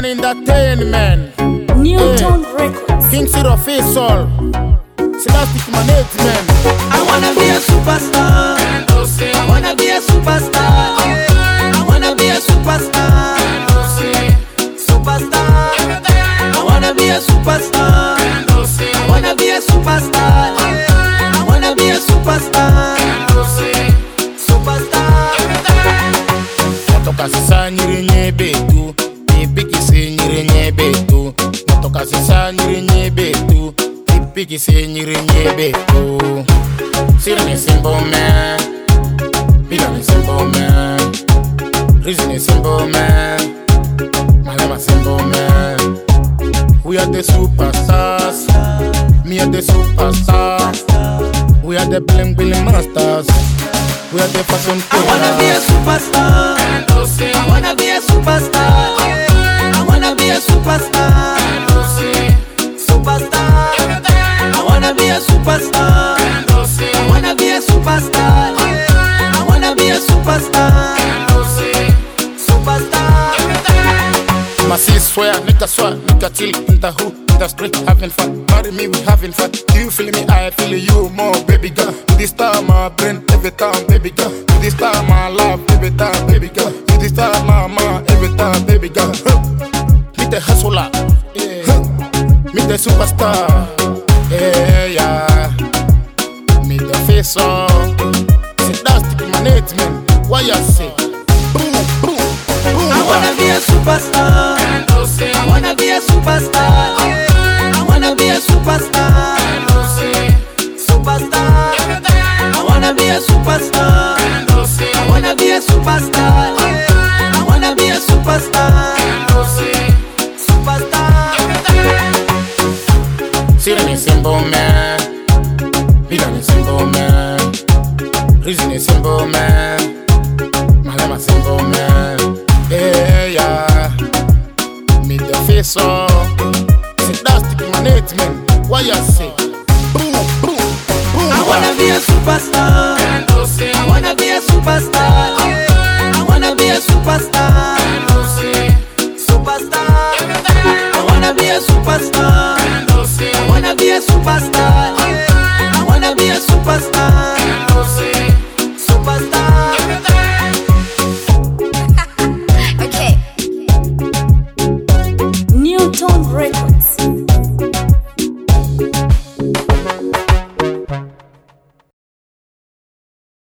Entertainment. Newton Records. King City Official. Scholastic Management. I wanna be a superstar. I wanna be a superstar. I wanna be a superstar. Superstar. I wanna be a superstar. I wanna be a superstar. I wanna be a superstar. Superstar. Motoka sisa nyiri nyebetu. Ipiki se nyiri nyebetu. Motoka sisa nyiri nyebetu. Ipiki se nyiri nyebetu. Sira ni simple man. Bila ni simple man. Reason is simple man. Malama simple man. We are the superstars. Me are the superstars. We are the bling bling masters. We are the fashion I wanna be a superstar. I wanna be a superstar. I wanna be a superstar. Superstar. I wanna be a superstar. I wanna be a superstar. I wanna be a superstar. Superstar. Masi swear, nigga swear, nigga chill in the hood, in the street having fun. Marry me, we having fun. Do you feel me? I feel you more, baby girl. This time my brain, every time, baby girl. This time my love, every time, baby girl. This time my mind, every time, baby girl. Meet the hustler, yeah. Meet the superstar, yeah. Meet the face on. Scholastic Management. Why you say? Boom, boom, boom. I wanna be a superstar. I wanna be a superstar. I wanna be a superstar. Superstar. I wanna be a superstar. I wanna be a superstar. I wanna be a superstar. Superstar. Sira ni simple man. Bila ni simple man. Reason is simple man. Malama simple man.